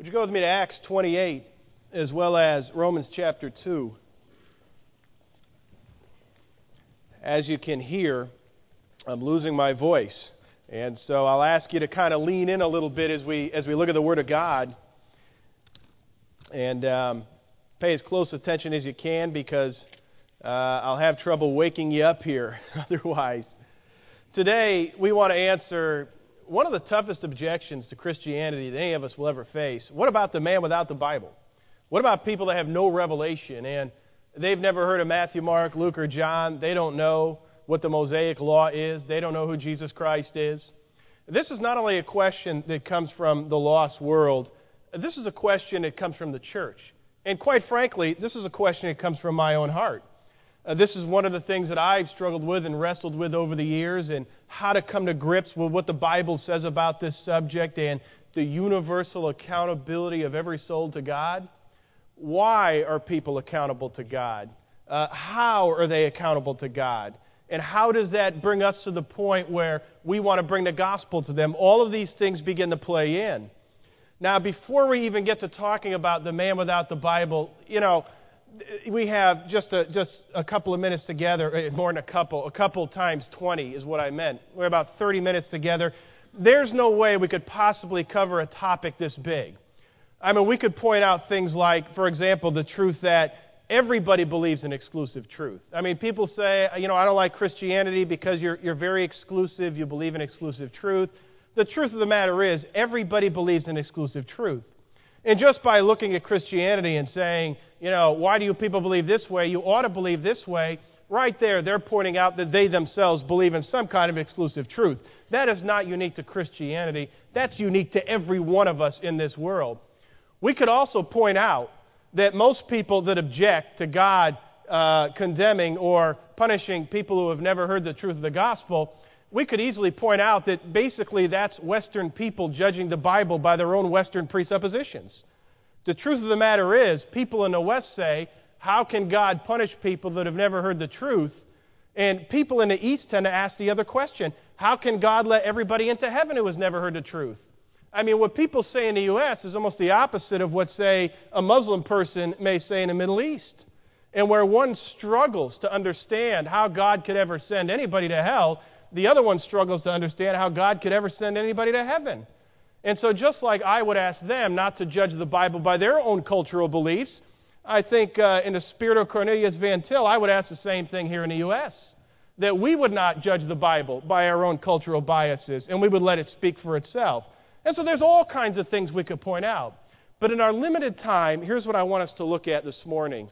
Would you go with me to Acts 28 as well as Romans chapter 2? As you can hear, I'm losing my voice. And so I'll ask you to kind of lean in a little bit as we look at the Word of God. And pay as close attention as you can because I'll have trouble waking you up here otherwise. Today, we want to answer one of the toughest objections to Christianity that any of us will ever face. What about the man without the Bible? What about people that have no revelation and they've never heard of Matthew, Mark, Luke, or John? They don't know what the Mosaic Law is. They don't know who Jesus Christ is. This is not only a question that comes from the lost world. This is a question that comes from the church. And quite frankly, this is a question that comes from my own heart. This is one of the things that I've struggled with and wrestled with over the years, and how to come to grips with what the Bible says about this subject and the universal accountability of every soul to God. Why are people accountable to God? How are they accountable to God? And how does that bring us to the point where we want to bring the gospel to them? All of these things begin to play in. Now, before we even get to talking about the man without the Bible, we have just a couple of minutes together, more than a couple times 20 is what I meant. We're about 30 minutes together. There's no way we could possibly cover a topic this big. I mean, we could point out things like, for example, the truth that everybody believes in exclusive truth. I mean, people say, I don't like Christianity because you're very exclusive, you believe in exclusive truth. The truth of the matter is, everybody believes in exclusive truth. And just by looking at Christianity and saying, why do you people believe this way? You ought to believe this way. Right there, they're pointing out that they themselves believe in some kind of exclusive truth. That is not unique to Christianity. That's unique to every one of us in this world. We could also point out that most people that object to God condemning or punishing people who have never heard the truth of the gospel, we could easily point out that basically that's Western people judging the Bible by their own Western presuppositions. The truth of the matter is, people in the West say, how can God punish people that have never heard the truth? And people in the East tend to ask the other question, how can God let everybody into heaven who has never heard the truth? I mean, what people say in the U.S. is almost the opposite of what, say, a Muslim person may say in the Middle East. And where one struggles to understand how God could ever send anybody to hell, the other one struggles to understand how God could ever send anybody to heaven. And so just like I would ask them not to judge the Bible by their own cultural beliefs, I think in the spirit of Cornelius Van Til, I would ask the same thing here in the U.S., that we would not judge the Bible by our own cultural biases, and we would let it speak for itself. And so there's all kinds of things we could point out. But in our limited time, here's what I want us to look at this morning.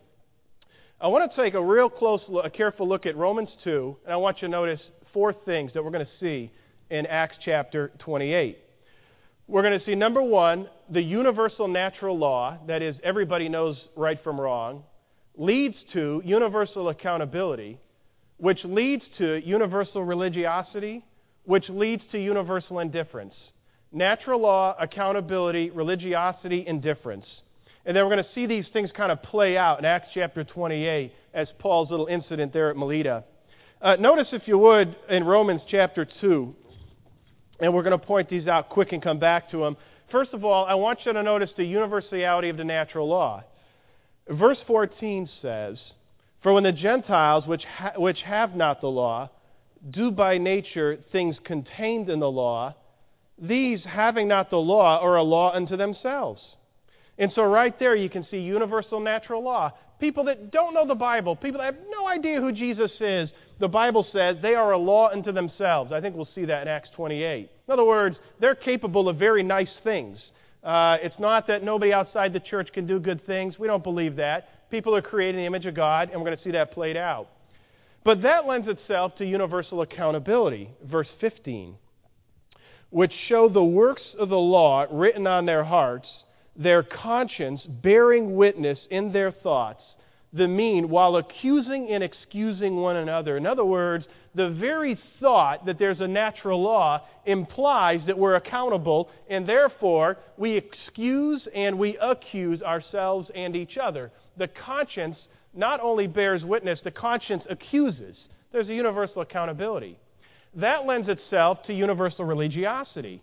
I want to take a careful look at Romans 2, and I want you to notice 4 things that we're going to see in Acts chapter 28. We're going to see, number 1, the universal natural law, that is, everybody knows right from wrong, leads to universal accountability, which leads to universal religiosity, which leads to universal indifference. Natural law, accountability, religiosity, indifference. And then we're going to see these things kind of play out in Acts chapter 28 as Paul's little incident there at Melita. Notice, if you would, in Romans chapter 2, and we're going to point these out quick and come back to them. First of all, I want you to notice the universality of the natural law. Verse 14 says, "For when the Gentiles, which have not the law, do by nature things contained in the law, these, having not the law, are a law unto themselves." And so right there you can see universal natural law. People that don't know the Bible, people that have no idea who Jesus is, the Bible says they are a law unto themselves. I think we'll see that in Acts 28. In other words, they're capable of very nice things. It's not that nobody outside the church can do good things. We don't believe that. People are created in the image of God, and we're going to see that played out. But that lends itself to universal accountability. Verse 15. "Which show the works of the law written on their hearts, their conscience bearing witness in their thoughts, the mean, while accusing and excusing one another." In other words, the very thought that there's a natural law implies that we're accountable, and therefore we excuse and we accuse ourselves and each other. The conscience not only bears witness, the conscience accuses. There's a universal accountability. That lends itself to universal religiosity.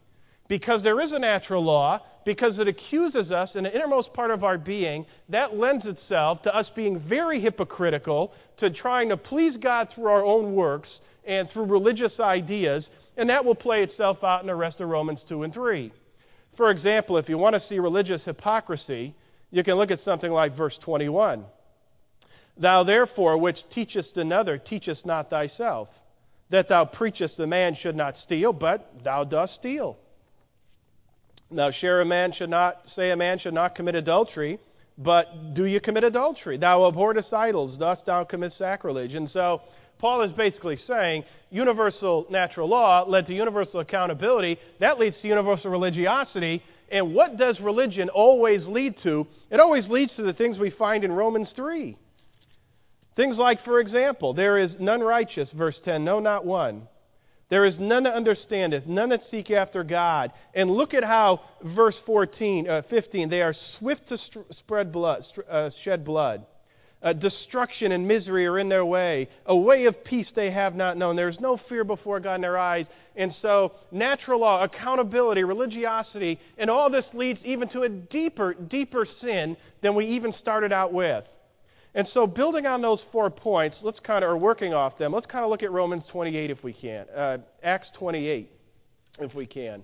because there is a natural law, because it accuses us in the innermost part of our being, that lends itself to us being very hypocritical, to trying to please God through our own works and through religious ideas, and that will play itself out in the rest of Romans 2 and 3. For example, if you want to see religious hypocrisy, you can look at something like verse 21. Thou therefore, which teachest another, teachest not thyself, that thou preachest a man should not steal, but thou dost steal. Thou a man should not commit adultery, but do you commit adultery? Thou abhorrest idols, dost thou commit sacrilege? And so Paul is basically saying universal natural law led to universal accountability. That leads to universal religiosity. And what does religion always lead to? It always leads to the things we find in Romans 3. Things like, for example, there is none righteous, verse 10, no, not one. There is none that understandeth, none that seek after God. And look at how, verse 15, they are swift to shed blood. Destruction and misery are in their way. A way of peace they have not known. There is no fear before God in their eyes. And so, natural law, accountability, religiosity, and all this leads even to a deeper sin than we even started out with. And so, building on those 4 points, or working off them, let's kind of look at Romans 28 if we can. Acts 28, if we can.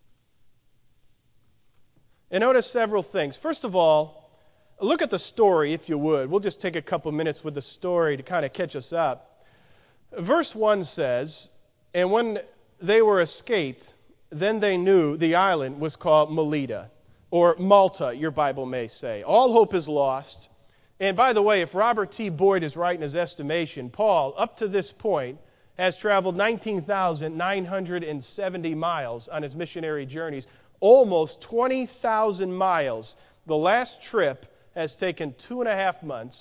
And notice several things. First of all, look at the story, if you would. We'll just take a couple minutes with the story to kind of catch us up. Verse 1 says, and when they were escaped, then they knew the island was called Melita, or Malta, your Bible may say. All hope is lost. And by the way, if Robert T. Boyd is right in his estimation, Paul, up to this point, has traveled 19,970 miles on his missionary journeys, almost 20,000 miles. The last trip has taken 2.5 months.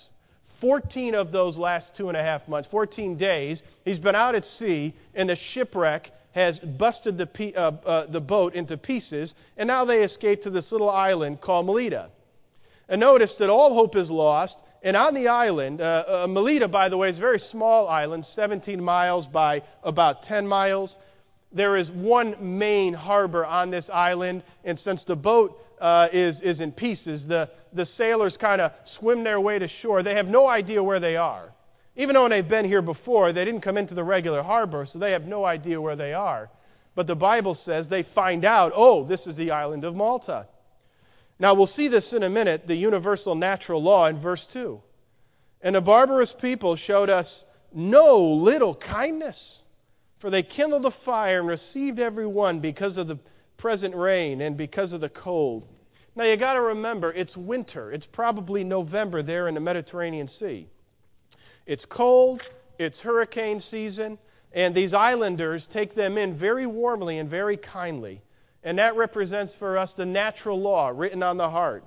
14 of those last 2.5 months, 14 days, he's been out at sea, and the shipwreck has busted the boat into pieces, and now they escape to this little island called Melita. And notice that all hope is lost, and on the island, Melita, by the way, is a very small island, 17 miles by about 10 miles. There is one main harbor on this island, and since the boat is in pieces, the sailors kind of swim their way to shore. They have no idea where they are. Even though they've been here before, they didn't come into the regular harbor, so they have no idea where they are. But the Bible says they find out, oh, this is the island of Malta. Now, we'll see this in a minute, the universal natural law in verse 2. And the barbarous people showed us no little kindness, for they kindled a fire and received every one because of the present rain and because of the cold. Now, you got to remember, it's winter. It's probably November there in the Mediterranean Sea. It's cold, it's hurricane season, and these islanders take them in very warmly and very kindly. And that represents for us the natural law written on the heart.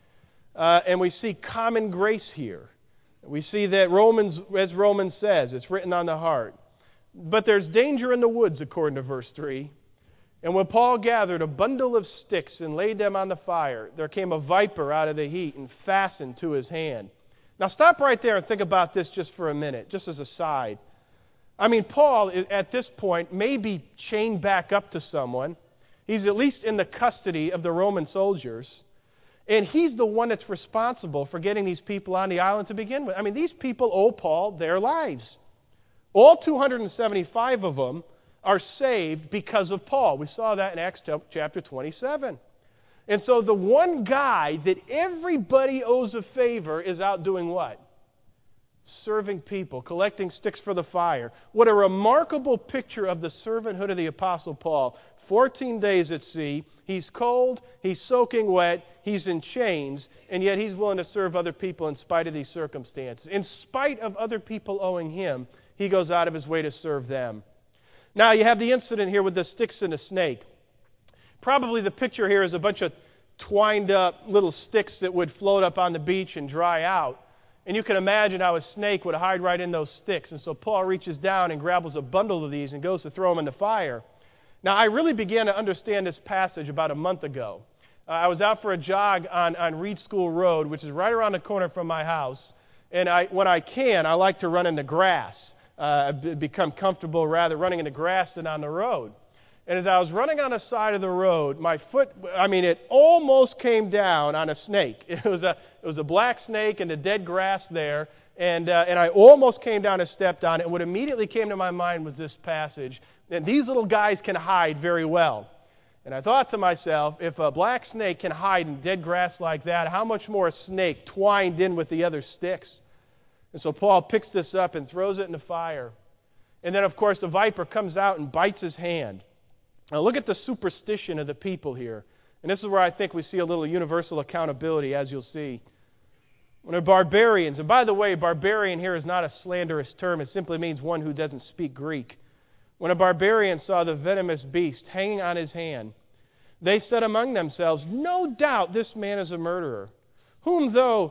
And we see common grace here. We see that as Romans says, it's written on the heart. But there's danger in the woods, according to verse 3. And when Paul gathered a bundle of sticks and laid them on the fire, there came a viper out of the heat and fastened to his hand. Now stop right there and think about this just for a minute, just as a side. I mean, Paul, at this point, may be chained back up to someone. He's at least in the custody of the Roman soldiers. And he's the one that's responsible for getting these people on the island to begin with. I mean, these people owe Paul their lives. All 275 of them are saved because of Paul. We saw that in Acts chapter 27. And so the one guy that everybody owes a favor is out doing what? Serving people, collecting sticks for the fire. What a remarkable picture of the servanthood of the Apostle Paul. 14 days at sea, he's cold, he's soaking wet, he's in chains, and yet he's willing to serve other people in spite of these circumstances. In spite of other people owing him, he goes out of his way to serve them. Now, you have the incident here with the sticks and the snake. Probably the picture here is a bunch of twined up little sticks that would float up on the beach and dry out. And you can imagine how a snake would hide right in those sticks. And so Paul reaches down and grabs a bundle of these and goes to throw them in the fire. Now, I really began to understand this passage about a month ago. I was out for a jog on Reed School Road, which is right around the corner from my house. And when I can, I like to run in the grass. I've become comfortable rather running in the grass than on the road. And as I was running on the side of the road, my foot, it almost came down on a snake. It was a black snake in the dead grass there, and I almost came down and stepped on it. And what immediately came to my mind was this passage, and these little guys can hide very well. And I thought to myself, if a black snake can hide in dead grass like that, how much more a snake twined in with the other sticks? And so Paul picks this up and throws it in the fire. And then, of course, the viper comes out and bites his hand. Now look at the superstition of the people here. And this is where I think we see a little universal accountability, as you'll see. When they're barbarians, and by the way, barbarian here is not a slanderous term. It simply means one who doesn't speak Greek. When a barbarian saw the venomous beast hanging on his hand, they said among themselves, "No doubt this man is a murderer, whom though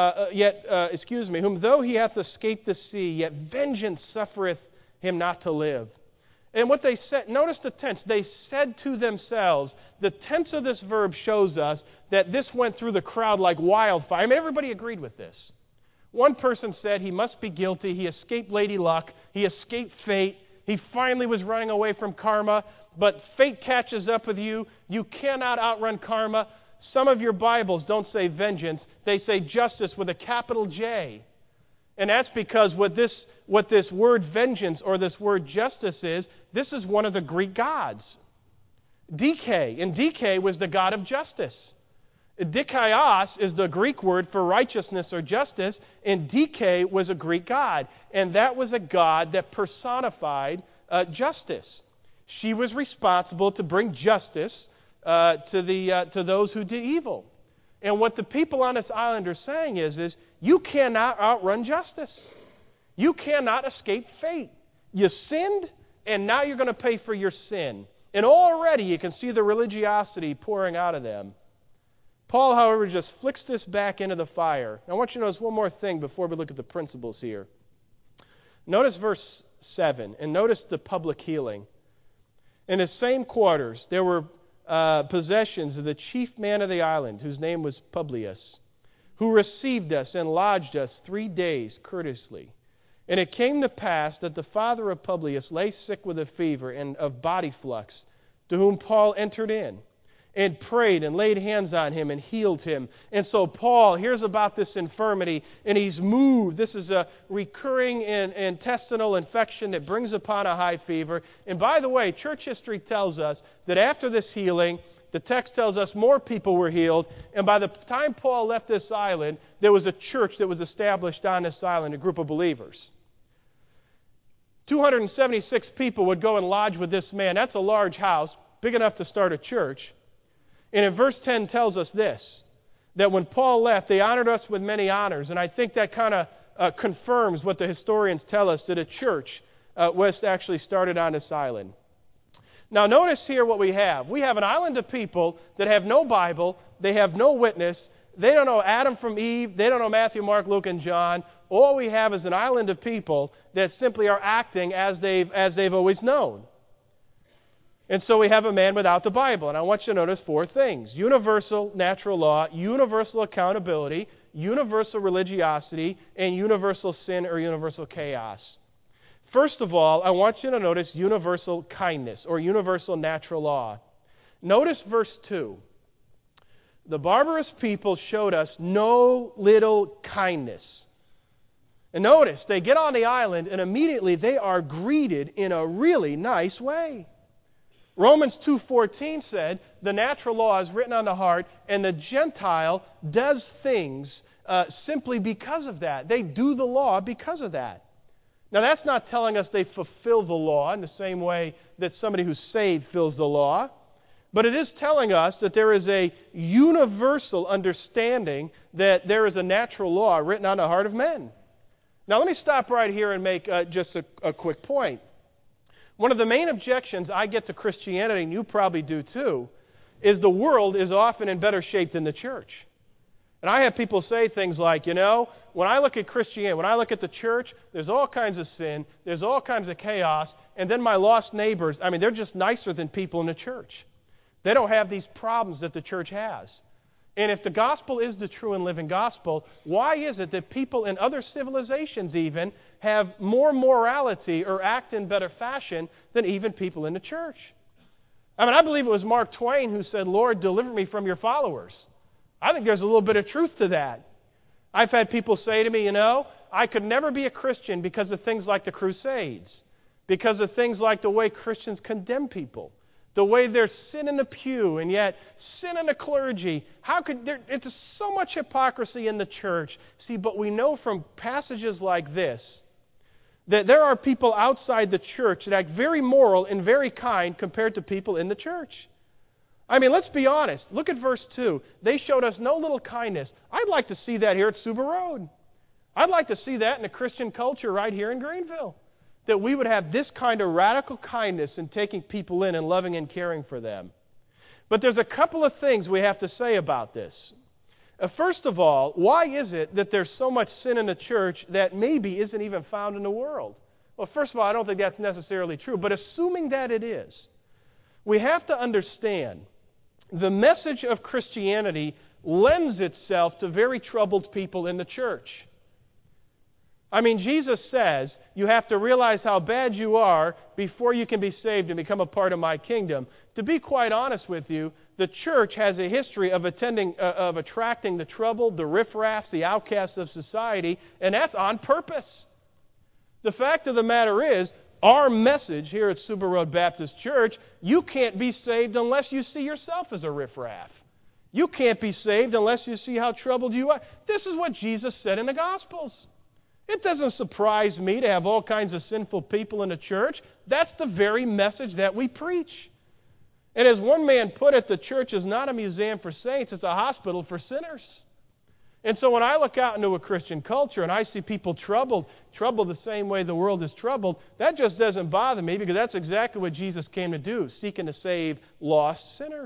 he hath escaped the sea, yet vengeance suffereth him not to live." And what they said, notice the tense, they said to themselves. The tense of this verb shows us that this went through the crowd like wildfire. Everybody agreed with this. One person said he must be guilty, he escaped Lady Luck, he escaped fate, he finally was running away from karma, but fate catches up with you, you cannot outrun karma. Some of your Bibles don't say vengeance, they say justice with a capital J. And that's because what this word vengeance or this word justice is, this is one of the Greek gods. Dike, and Dike was the god of justice. Dikaios is the Greek word for righteousness or justice, and Dike was a Greek god. And that was a god that personified justice. She was responsible to bring justice to those who did evil. And what the people on this island are saying is you cannot outrun justice. You cannot escape fate. You sinned, and now you're going to pay for your sin. And already you can see the religiosity pouring out of them. Paul, however, just flicks this back into the fire. I want you to notice one more thing before we look at the principles here. Notice verse 7, and notice the public healing. In the same quarters, there were possessions of the chief man of the island, whose name was Publius, who received us and lodged us 3 days courteously. And it came to pass that the father of Publius lay sick with a fever and of body flux, to whom Paul entered in, and prayed and laid hands on him and healed him. And so Paul hears about this infirmity, and he's moved. This is a recurring intestinal infection that brings upon a high fever. And by the way, church history tells us that after this healing, the text tells us more people were healed, and by the time Paul left this island, there was a church that was established on this island, a group of believers. 276 people would go and lodge with this man. That's a large house, big enough to start a church. And in verse 10 tells us this, that when Paul left, they honored us with many honors. And I think that kind of confirms what the historians tell us, that a church was actually started on this island. Now notice here what we have. We have an island of people that have no Bible, they have no witness, they don't know Adam from Eve, they don't know Matthew, Mark, Luke, and John. All we have is an island of people that simply are acting as they've always known. And so we have a man without the Bible. And I want you to notice 4 things. Universal natural law, universal accountability, universal religiosity, and universal sin or universal chaos. First of all, I want you to notice universal kindness or universal natural law. Notice verse 2. The barbarous people showed us no little kindness. And notice, they get on the island and immediately they are greeted in a really nice way. Romans 2:14 said, the natural law is written on the heart, and the Gentile does things simply because of that. They do the law because of that. Now that's not telling us they fulfill the law in the same way that somebody who's saved fills the law, but it is telling us that there is a universal understanding that there is a natural law written on the heart of men. Now let me stop right here and make just a quick point. One of the main objections I get to Christianity, and you probably do too, is the world is often in better shape than the church. And I have people say things like, when I look at Christianity, when I look at the church, there's all kinds of sin, there's all kinds of chaos, and then my lost neighbors, they're just nicer than people in the church. They don't have these problems that the church has. And if the gospel is the true and living gospel, why is it that people in other civilizations even have more morality or act in better fashion than even people in the church? I mean, I believe it was Mark Twain who said, "Lord, deliver me from your followers." I think there's a little bit of truth to that. I've had people say to me, I could never be a Christian because of things like the Crusades, because of things like the way Christians condemn people, the way there's sin in the pew and yet sin in the clergy. It's so much hypocrisy in the church. See, but we know from passages like this that there are people outside the church that act very moral and very kind compared to people in the church. I mean, let's be honest. Look at verse 2. They showed us no little kindness. I'd like to see that here at Suba Road. I'd like to see that in the Christian culture right here in Greenville. That we would have this kind of radical kindness in taking people in and loving and caring for them. But there's a couple of things we have to say about this. First of all, why is it that there's so much sin in the church that maybe isn't even found in the world? Well, first of all, I don't think that's necessarily true. But assuming that it is, we have to understand the message of Christianity lends itself to very troubled people in the church. I mean, Jesus says you have to realize how bad you are before you can be saved and become a part of my kingdom. To be quite honest with you, the church has a history of attracting the troubled, the riffraffs, the outcasts of society, and that's on purpose. The fact of the matter is, our message here at Suba Road Baptist Church, you can't be saved unless you see yourself as a riffraff. You can't be saved unless you see how troubled you are. This is what Jesus said in the Gospels. It doesn't surprise me to have all kinds of sinful people in the church. That's the very message that we preach. And as one man put it, the church is not a museum for saints, it's a hospital for sinners. And so when I look out into a Christian culture and I see people troubled the same way the world is troubled, that just doesn't bother me because that's exactly what Jesus came to do, seeking to save lost sinners.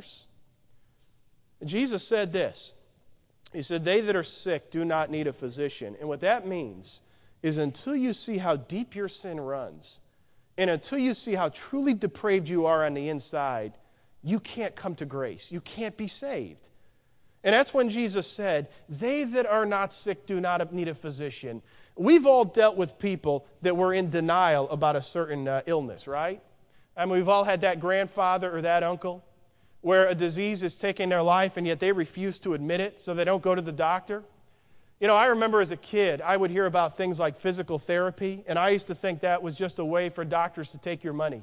Jesus said this. He said, "They that are sick do not need a physician." And what that means is until you see how deep your sin runs, and until you see how truly depraved you are on the inside, you can't come to grace. You can't be saved. And that's when Jesus said, "They that are not sick do not need a physician." We've all dealt with people that were in denial about a certain illness, right? I mean, we've all had that grandfather or that uncle where a disease is taking their life and yet they refuse to admit it, so they don't go to the doctor. I remember as a kid, I would hear about things like physical therapy, and I used to think that was just a way for doctors to take your money,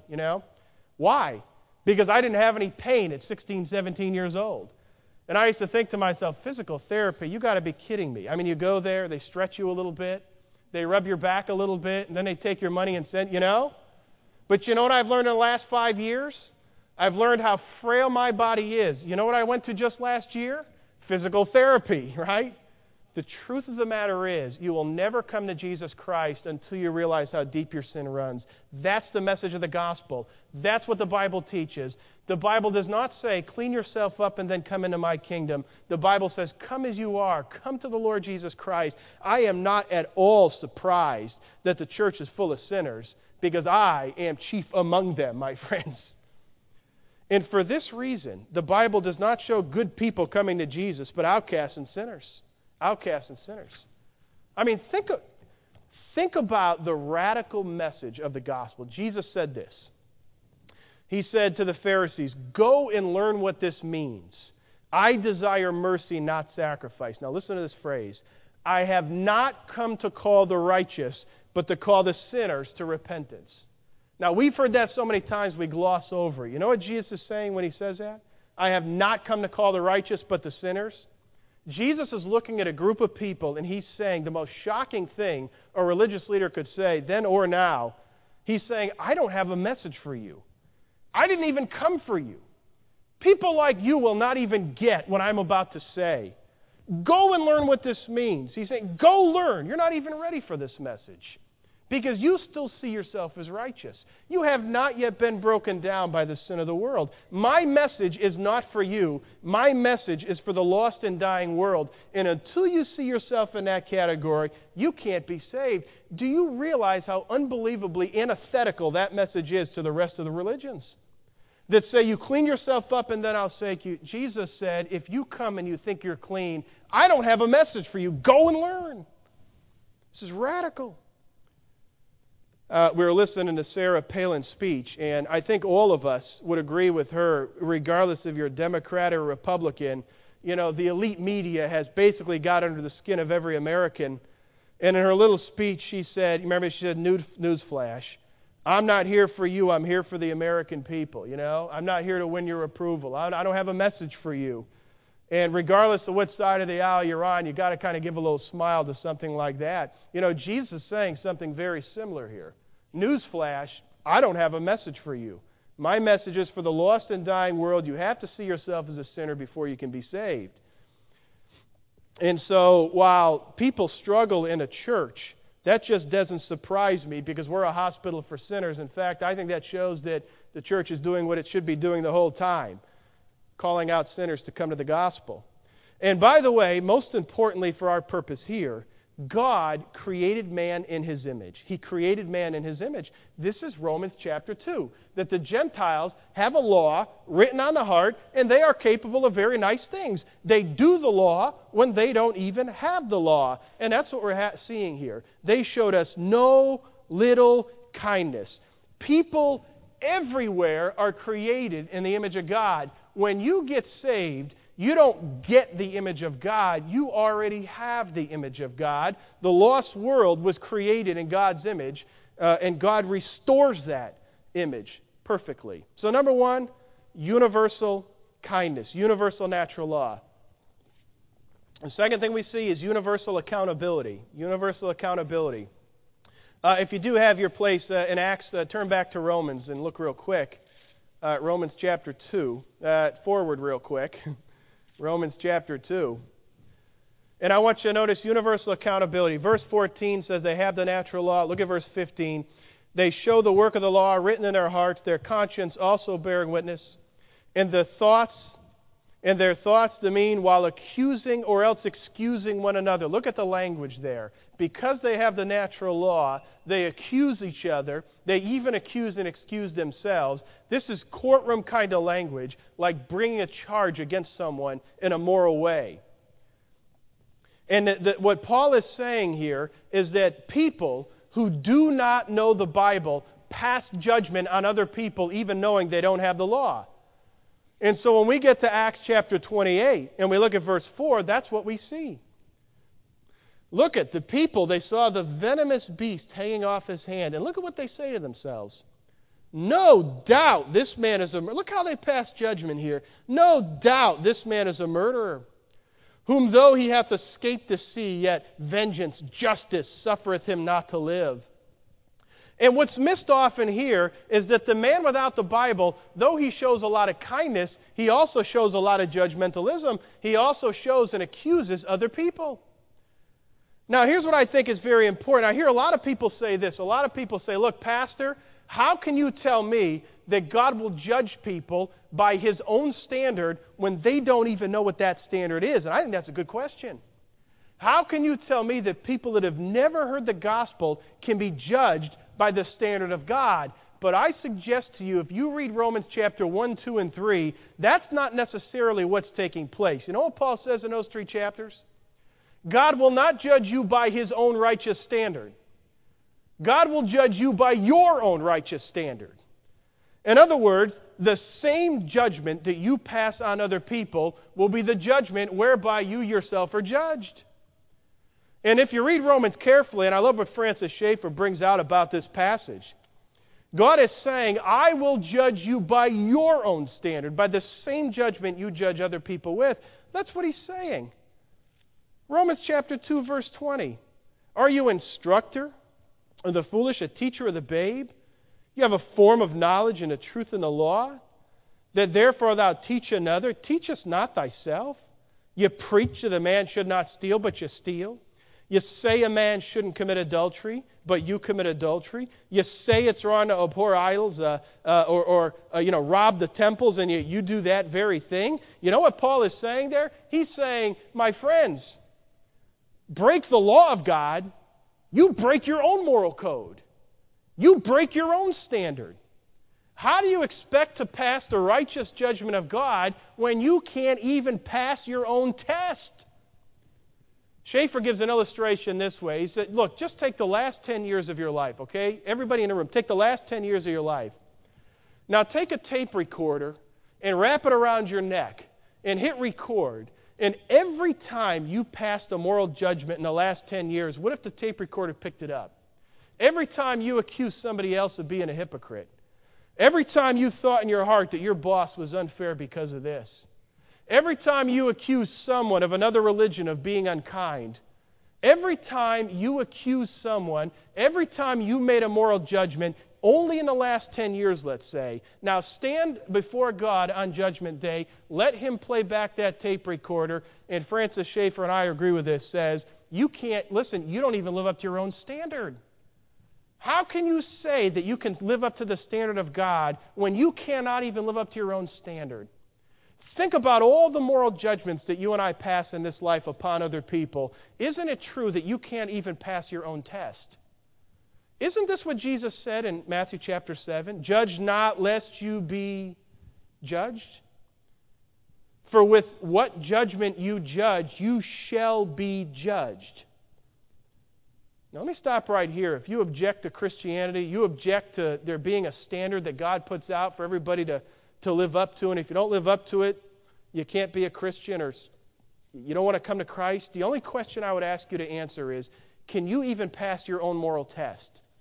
Why? Because I didn't have any pain at 16, 17 years old. And I used to think to myself, physical therapy, you got to be kidding me. I mean, you go there, they stretch you a little bit, they rub your back a little bit, and then they take your money and send, But you know what I've learned in the last 5 years? I've learned how frail my body is. You know what I went to just last year? Physical therapy, right? The truth of the matter is, you will never come to Jesus Christ until you realize how deep your sin runs. That's the message of the gospel. That's what the Bible teaches. The Bible does not say, clean yourself up and then come into my kingdom. The Bible says, come as you are. Come to the Lord Jesus Christ. I am not at all surprised that the church is full of sinners, because I am chief among them, my friends. And for this reason, the Bible does not show good people coming to Jesus, but outcasts and sinners. Outcasts and sinners. I mean, think about the radical message of the gospel. Jesus said this. He said to the Pharisees, "Go and learn what this means. I desire mercy, not sacrifice." Now listen to this phrase. "I have not come to call the righteous, but to call the sinners to repentance." Now we've heard that so many times we gloss over it. You know what Jesus is saying when he says that? I have not come to call the righteous, but the sinners. Jesus is looking at a group of people, and he's saying the most shocking thing a religious leader could say, then or now. He's saying, I don't have a message for you. I didn't even come for you. People like you will not even get what I'm about to say. Go and learn what this means. He's saying, go learn. You're not even ready for this message, because you still see yourself as righteous. You have not yet been broken down by the sin of the world. My message is not for you. My message is for the lost and dying world. And until you see yourself in that category, you can't be saved. Do you realize how unbelievably antithetical that message is to the rest of the religions? That say you clean yourself up and then I'll save you. Jesus said, if you come and you think you're clean, I don't have a message for you. Go and learn. This is radical. we were listening to Sarah Palin's speech, and I think all of us would agree with her, regardless if you're a Democrat or a Republican. You know, the elite media has basically got under the skin of every American. And in her little speech, she said, remember, she said, newsflash, I'm not here for you, I'm here for the American people, you know. I'm not here to win your approval. I don't have a message for you. And regardless of what side of the aisle you're on, you've got to kind of give a little smile to something like that. You know, Jesus is saying something very similar here. Newsflash, I don't have a message for you. My message is for the lost and dying world. You have to see yourself as a sinner before you can be saved. And so while people struggle in a church, that just doesn't surprise me because we're a hospital for sinners. In fact, I think that shows that the church is doing what it should be doing the whole time, calling out sinners to come to the gospel. And by the way, most importantly for our purpose here, God created man in His image. He created man in His image. This is Romans chapter 2, that the Gentiles have a law written on the heart, and they are capable of very nice things. They do the law when they don't even have the law. And that's what we're seeing here. They showed us no little kindness. People everywhere are created in the image of God. When you get saved, you don't get the image of God. You already have the image of God. The lost world was created in God's image, and God restores that image perfectly. So number one, universal kindness, universal natural law. The second thing we see is universal accountability. Universal accountability. If you do have your place in Acts, turn back to Romans and look real quick. Romans chapter 2. Forward real quick. Romans chapter 2. And I want you to notice universal accountability. Verse 14 says they have the natural law. Look at verse 15. They show the work of the law written in their hearts, their conscience also bearing witness, and their thoughts demean while accusing or else excusing one another. Look at the language there. Because they have the natural law, they accuse each other. They even accuse and excuse themselves. This is courtroom kind of language, like bringing a charge against someone in a moral way. And what Paul is saying here is that people who do not know the Bible pass judgment on other people even knowing they don't have the law. And so when we get to Acts chapter 28 and we look at verse 4, that's what we see. Look at the people. They saw the venomous beast hanging off his hand. And look at what they say to themselves. No doubt this man is a murderer. Look how they pass judgment here. No doubt this man is a murderer, whom though he hath escaped the sea, yet vengeance, justice suffereth him not to live. And what's missed often here is that the man without the Bible, though he shows a lot of kindness, he also shows a lot of judgmentalism. He also shows and accuses other people. Now, here's what I think is very important. I hear a lot of people say this. A lot of people say, look, Pastor, how can you tell me that God will judge people by His own standard when they don't even know what that standard is? And I think that's a good question. How can you tell me that people that have never heard the gospel can be judged by the standard of God? But I suggest to you, if you read Romans chapter 1, 2, and 3, that's not necessarily what's taking place. You know what Paul says in those 3 chapters? God will not judge you by His own righteous standard. God will judge you by your own righteous standard. In other words, the same judgment that you pass on other people will be the judgment whereby you yourself are judged. And if you read Romans carefully, and I love what Francis Schaeffer brings out about this passage, God is saying, I will judge you by your own standard, by the same judgment you judge other people with. That's what He's saying. Romans chapter 2, verse 20. Are you instructor of the foolish, a teacher of the babe? You have a form of knowledge and a truth in the law, that therefore thou teach another. Teachest not thyself? You preach that a man should not steal, but you steal. You say a man shouldn't commit adultery, but you commit adultery. You say it's wrong to abhor idols or rob the temples, and you do that very thing. You know what Paul is saying there? He's saying, my friends, break the law of God, you break your own moral code. You break your own standard. How do you expect to pass the righteous judgment of God when you can't even pass your own test? Schaeffer gives an illustration this way. He said, look, just take the last 10 years of your life, okay? Everybody in the room, take the last 10 years of your life. Now take a tape recorder and wrap it around your neck and hit record. And every time you passed a moral judgment in the last 10 years, what if the tape recorder picked it up? Every time you accused somebody else of being a hypocrite. Every time you thought in your heart that your boss was unfair because of this. Every time you accused someone of another religion of being unkind. Every time you accused someone, every time you made a moral judgment, only in the last 10 years, let's say. Now stand before God on Judgment Day. Let Him play back that tape recorder. And Francis Schaeffer, and I agree with this, says, you don't even live up to your own standard. How can you say that you can live up to the standard of God when you cannot even live up to your own standard? Think about all the moral judgments that you and I pass in this life upon other people. Isn't it true that you can't even pass your own test? Isn't this what Jesus said in Matthew chapter 7? Judge not lest you be judged. For with what judgment you judge, you shall be judged. Now let me stop right here. If you object to Christianity, you object to there being a standard that God puts out for everybody to live up to, and if you don't live up to it, you can't be a Christian or you don't want to come to Christ. The only question I would ask you to answer is, can you even pass your own moral test?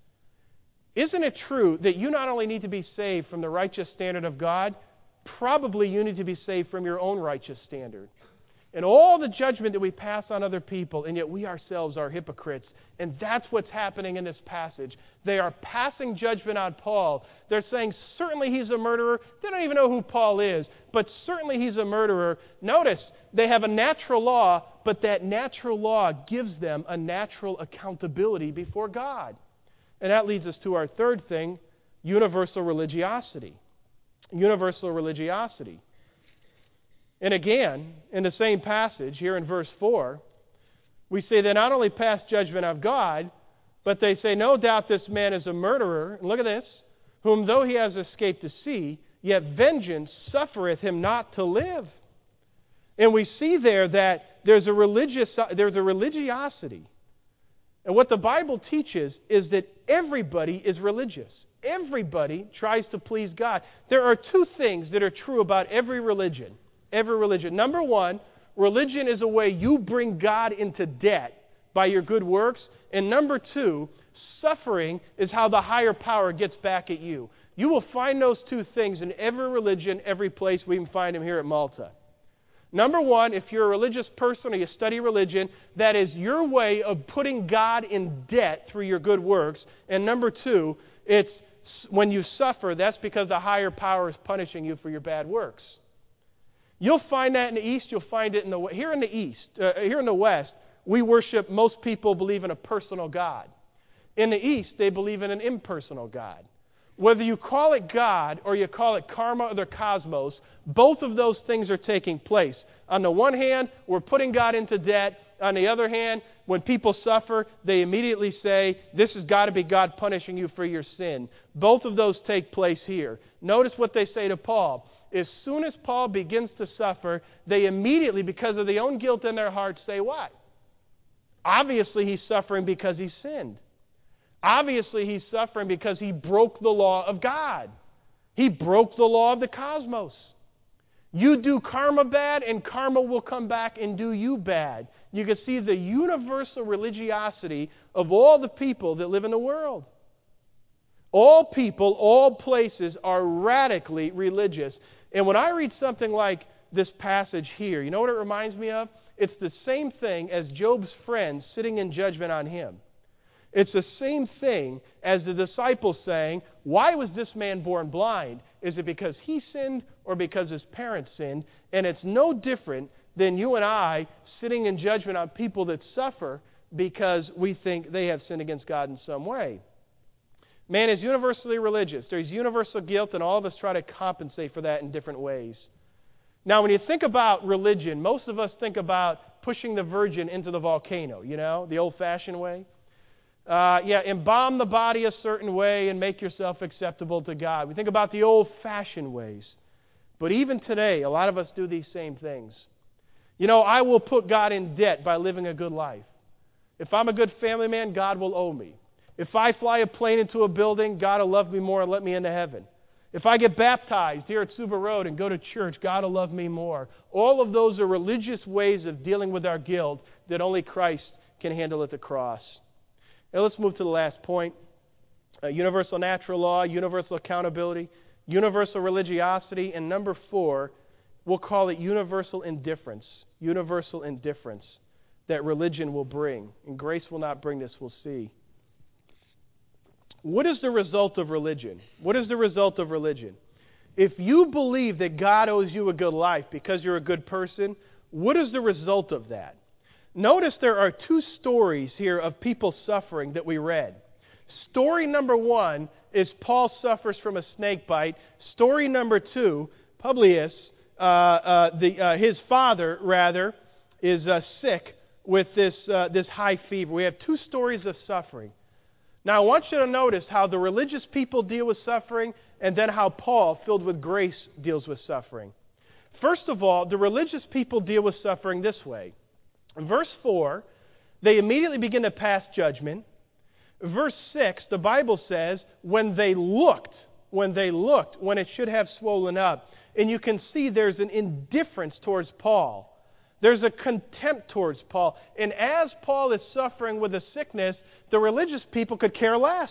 Isn't it true that you not only need to be saved from the righteous standard of God, probably you need to be saved from your own righteous standard? And all the judgment that we pass on other people, and yet we ourselves are hypocrites. And that's what's happening in this passage. They are passing judgment on Paul. They're saying, certainly he's a murderer. They don't even know who Paul is, but certainly he's a murderer. Notice, they have a natural law, but that natural law gives them a natural accountability before God. And that leads us to our third thing, universal religiosity. Universal religiosity. And again, in the same passage, here in verse 4, we say they not only pass judgment of God, but they say, no doubt this man is a murderer. And look at this. Whom though he has escaped to see, yet vengeance suffereth him not to live. And we see there that there's a religiosity. And what the Bible teaches is that everybody is religious. Everybody tries to please God. There are two things that are true about every religion. Every religion. Number one, religion is a way you bring God into debt by your good works. And number two, suffering is how the higher power gets back at you. You will find those two things in every religion, every place. We can find them here at Malta. Number one, if you're a religious person or you study religion, that is your way of putting God in debt through your good works. And number two, it's when you suffer, that's because the higher power is punishing you for your bad works. You'll find that in the East. You'll find it in the West. Here in the East, here in the West, we worship. Most people believe in a personal God. In the East, they believe in an impersonal God. Whether you call it God or you call it karma or the cosmos, both of those things are taking place. On the one hand, we're putting God into debt. On the other hand, when people suffer, they immediately say, this has got to be God punishing you for your sin. Both of those take place here. Notice what they say to Paul. As soon as Paul begins to suffer, they immediately, because of their own guilt in their hearts, say what? Obviously, he's suffering because he sinned. Obviously, he's suffering because he broke the law of God. He broke the law of the cosmos. You do karma bad, and karma will come back and do you bad. You can see the universal religiosity of all the people that live in the world. All people, all places are radically religious. And when I read something like this passage here, you know what it reminds me of? It's the same thing as Job's friends sitting in judgment on him. It's the same thing as the disciples saying, why was this man born blind? Is it because he sinned or because his parents sinned? And it's no different than you and I sitting in judgment on people that suffer because we think they have sinned against God in some way. Man is universally religious. There's universal guilt, and all of us try to compensate for that in different ways. Now, when you think about religion, most of us think about pushing the virgin into the volcano, you know, the old-fashioned way. Embalm the body a certain way and make yourself acceptable to God. We think about the old-fashioned ways. But even today, a lot of us do these same things. I will put God in debt by living a good life. If I'm a good family man, God will owe me. If I fly a plane into a building, God will love me more and let me into heaven. If I get baptized here at Suba Road and go to church, God will love me more. All of those are religious ways of dealing with our guilt that only Christ can handle at the cross. Now let's move to the last point. Universal natural law, universal accountability, universal religiosity, and number 4, we'll call it universal indifference. Universal indifference that religion will bring. And grace will not bring this, we'll see. What is the result of religion? What is the result of religion? If you believe that God owes you a good life because you're a good person, what is the result of that? Notice there are 2 stories here of people suffering that we read. Story number 1 is Paul suffers from a snake bite. Story number 2, Publius, his father, is sick with this high fever. We have 2 stories of suffering. Now, I want you to notice how the religious people deal with suffering and then how Paul, filled with grace, deals with suffering. First of all, the religious people deal with suffering this way. In verse 4, they immediately begin to pass judgment. Verse 6, the Bible says, when it should have swollen up. And you can see there's an indifference towards Paul. There's a contempt towards Paul. And as Paul is suffering with a sickness, the religious people could care less.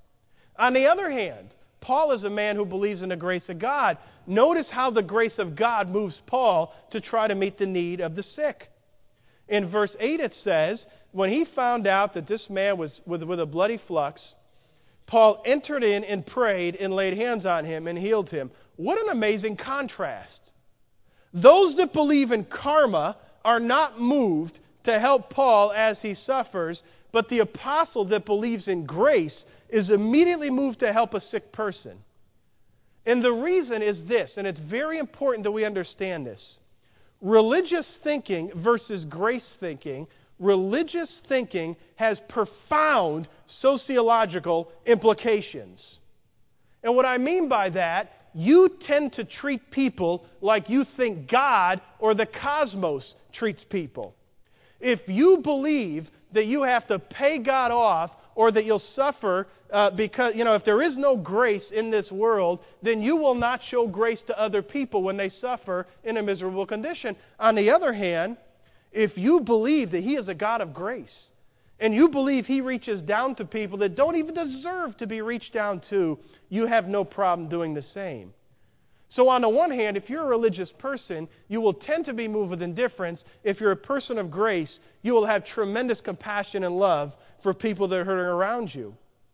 On the other hand, Paul is a man who believes in the grace of God. Notice how the grace of God moves Paul to try to meet the need of the sick. In verse 8 it says, when he found out that this man was with a bloody flux, Paul entered in and prayed and laid hands on him and healed him. What an amazing contrast. Those that believe in karma are not moved to help Paul as he suffers, but the apostle that believes in grace is immediately moved to help a sick person. And the reason is this, and it's very important that we understand this. Religious thinking versus grace thinking, religious thinking has profound sociological implications. And what I mean by that, you tend to treat people like you think God or the cosmos treats people. If you believe that you have to pay God off or that you'll suffer because, if there is no grace in this world, then you will not show grace to other people when they suffer in a miserable condition. On the other hand, if you believe that He is a God of grace, and you believe He reaches down to people that don't even deserve to be reached down to, you have no problem doing the same. So on the one hand, if you're a religious person, you will tend to be moved with indifference. If you're a person of grace, you will have tremendous compassion and love for people that are hurting around you.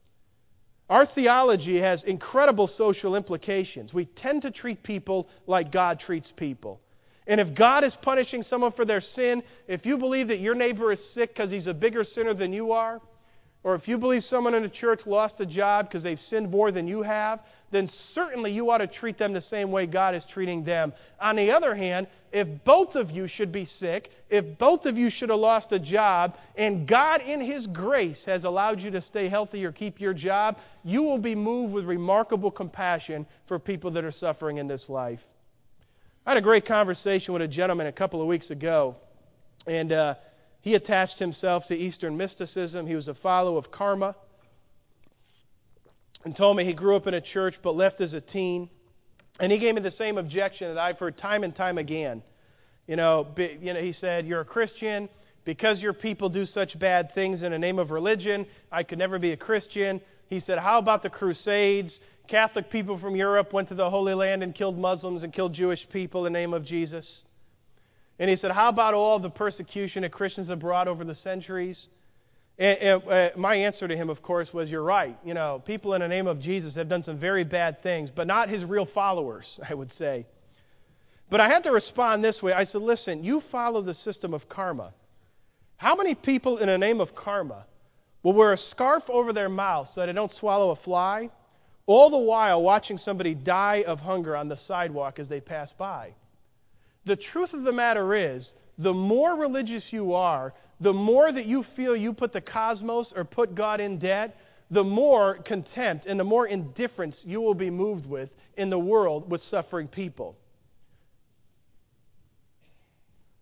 Our theology has incredible social implications. We tend to treat people like God treats people. And if God is punishing someone for their sin, if you believe that your neighbor is sick because he's a bigger sinner than you are, or if you believe someone in the church lost a job because they've sinned more than you have, then certainly you ought to treat them the same way God is treating them. On the other hand, if both of you should be sick, if both of you should have lost a job, and God in His grace has allowed you to stay healthy or keep your job, you will be moved with remarkable compassion for people that are suffering in this life. I had a great conversation with a gentleman a couple of weeks ago, and he attached himself to Eastern mysticism. He was a follower of karma, and told me he grew up in a church but left as a teen. And he gave me the same objection that I've heard time and time again. He said, you're a Christian. Because your people do such bad things in the name of religion, I could never be a Christian. He said, how about the Crusades? Catholic people from Europe went to the Holy Land and killed Muslims and killed Jewish people in the name of Jesus. And he said, how about all the persecution that Christians have brought over the centuries? And my answer to him, of course, was, you're right. People in the name of Jesus have done some very bad things, but not His real followers, I would say. But I had to respond this way. I said, listen, you follow the system of karma. How many people in the name of karma will wear a scarf over their mouth so they don't swallow a fly, all the while watching somebody die of hunger on the sidewalk as they pass by? The truth of the matter is, the more religious you are, the more that you feel you put the cosmos or put God in debt, the more contempt and the more indifference you will be moved with in the world with suffering people.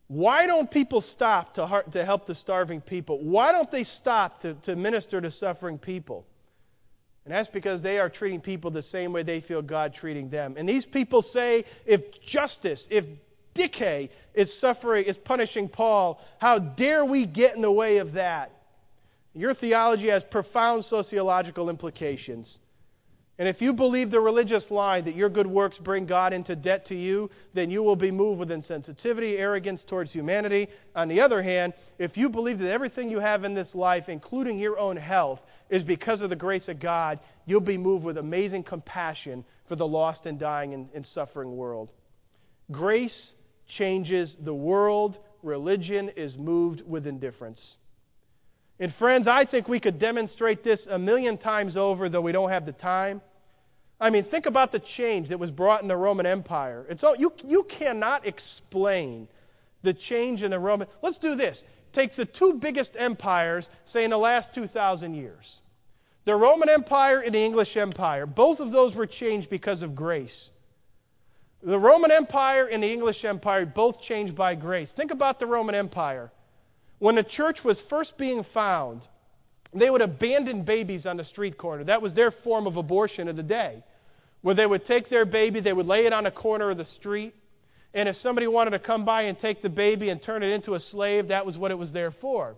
Why don't people stop to help the starving people? Why don't they stop to minister to suffering people? And that's because they are treating people the same way they feel God treating them. And these people say, if justice, if Dike is punishing Paul, how dare we get in the way of that? Your theology has profound sociological implications. And if you believe the religious lie that your good works bring God into debt to you, then you will be moved with insensitivity, arrogance towards humanity. On the other hand, if you believe that everything you have in this life, including your own health, is because of the grace of God, you'll be moved with amazing compassion for the lost and dying and suffering world. Grace changes the world. Religion is moved with indifference. And friends, I think we could demonstrate this 1,000,000 times over, though we don't have the time. I mean, think about the change that was brought in the Roman Empire. You cannot explain the change in the Roman... Let's do this. Take the two biggest empires, say, in the last 2,000 years. The Roman Empire and the English Empire. Both of those were changed because of grace. The Roman Empire and the English Empire both changed by grace. Think about the Roman Empire. When the church was first being found, they would abandon babies on the street corner. That was their form of abortion of the day. Where they would take their baby, they would lay it on a corner of the street, and if somebody wanted to come by and take the baby and turn it into a slave, that was what it was there for.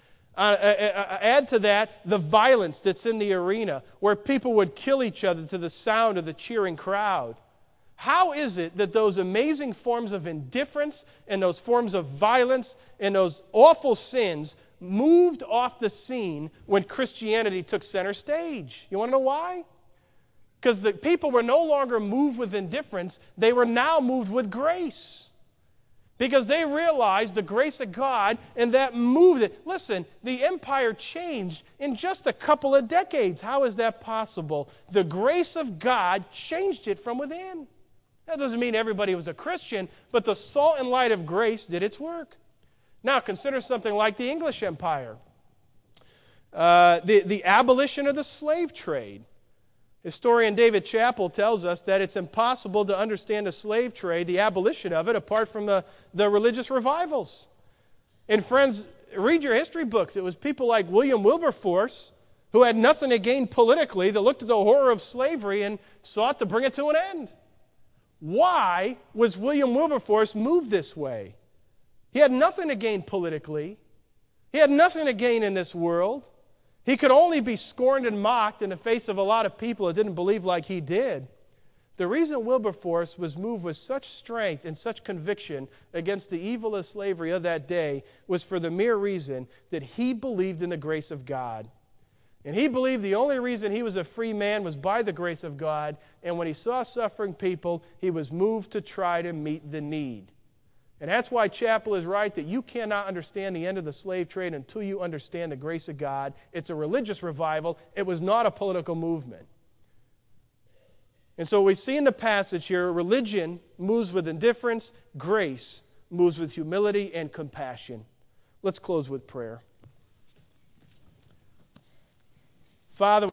Add to that the violence that's in the arena, where people would kill each other to the sound of the cheering crowd. How is it that those amazing forms of indifference and those forms of violence and those awful sins moved off the scene when Christianity took center stage? You want to know why? Because the people were no longer moved with indifference. They were now moved with grace. Because they realized the grace of God, and that moved it. Listen, the empire changed in just a couple of decades. How is that possible? The grace of God changed it from within. That doesn't mean everybody was a Christian, but the salt and light of grace did its work. Now, consider something like the English Empire. The abolition of the slave trade. Historian David Chappell tells us that it's impossible to understand the slave trade, the abolition of it, apart from the religious revivals. And friends, read your history books. It was people like William Wilberforce, who had nothing to gain politically, that looked at the horror of slavery and sought to bring it to an end. Why was William Wilberforce moved this way? He had nothing to gain politically. He had nothing to gain in this world. He could only be scorned and mocked in the face of a lot of people that didn't believe like he did. The reason Wilberforce was moved with such strength and such conviction against the evil of slavery of that day was for the mere reason that he believed in the grace of God. And he believed the only reason he was a free man was by the grace of God. And when he saw suffering people, he was moved to try to meet the need. And that's why Chappell is right that you cannot understand the end of the slave trade until you understand the grace of God. It's a religious revival. It was not a political movement. And so we see in the passage here, religion moves with indifference, grace moves with humility and compassion. Let's close with prayer. Father,